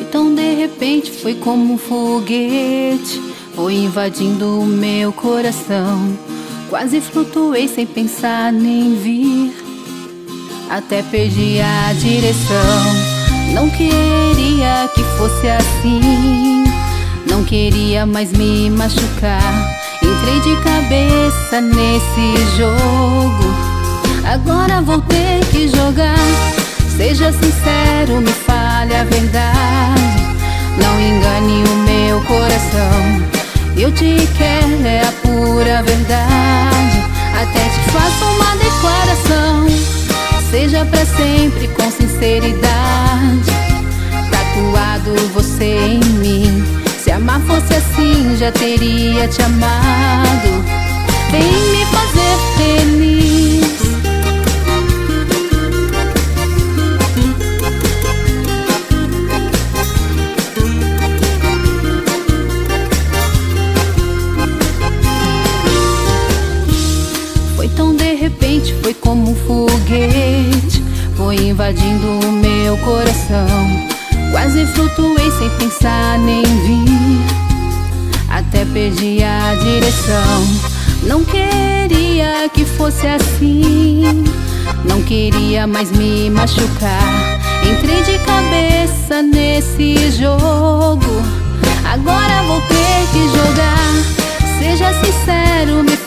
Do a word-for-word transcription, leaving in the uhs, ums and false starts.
tão de repente, foi como um foguete, foi invadindo o meu coração. Quase flutuei sem pensar nem vir, até perdi a direção. Não queria que fosse assim, não queria mais me machucar. Entrei de cabeça nesse jogo, agora vou ter que jogar. Seja sincero, me fale a verdade, não engane o meu coração. Eu te quero, é a pura verdade, até te faço uma declaração. Seja pra sempre com sinceridade, tatuado você em mim. Se amar fosse assim, já teria te amado. Vem me fazer feliz. Foi tão de repente, foi como um foguete, foi invadindo o meu coração. Quase flutuei sem pensar nem vir, até perdi a direção. Não queria que fosse assim, não queria mais me machucar. Entrei de cabeça nesse jogo, agora vou ter que jogar. Seja sincero, me